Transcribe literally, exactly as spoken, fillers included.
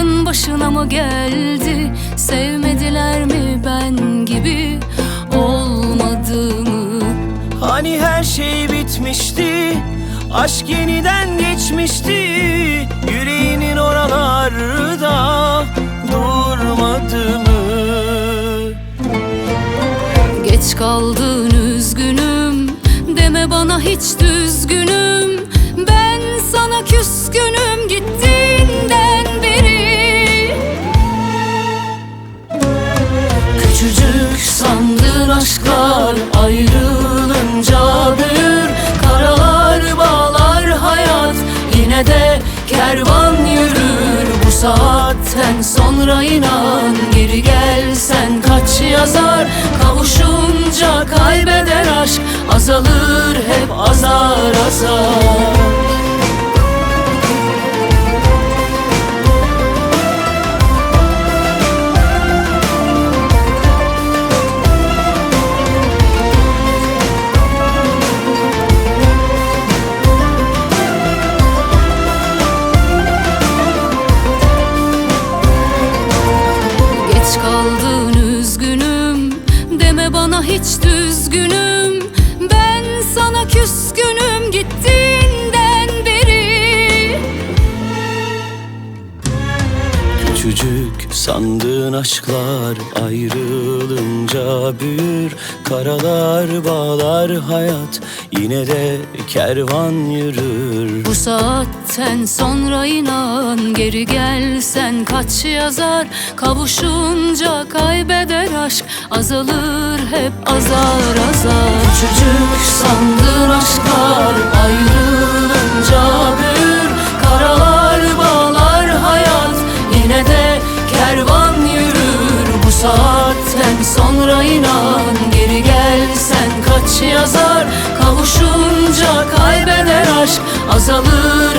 Aklın başına mı geldi? Sevmediler mi ben gibi olmadığımı? Hani her şey bitmişti, aşk yeniden geçmişti. Yüreğinin oralarda durmadı mı? Geç kaldın üzgünüm, deme bana hiç düzgünüm. Ben sana küskünüm gittiğinden beri. Küçücük sandığın aşklar ayrılınca büyür. Karalar bağlar hayat, yine de kervan yürür. Bu saatten sonra inan, geri gelsen kaç yazar. Kavuşunca kaybeder aşk, azalır hep azar azar. Kaldın üzgünüm, deme bana hiç düzgünüm. Ben sana küskünüm gittiğinden beri. Küçücük sandığın aşklar ayrılınca büyür. Karalar bağlar hayat, yine de kervan yürür. Bu saatten sonra inan, geri gelsen kaç yazar. Kavuşunca kaybeder aşk, azalır hep azar azar. Küçücük sandığın aşklar ayrılınca büyür. Karalar bağlar hayat, yine de kervan yürür. Bu saatten sonra inan, geri gelsen kaç yazar. Kavuşunca kaybeder aşk, azalır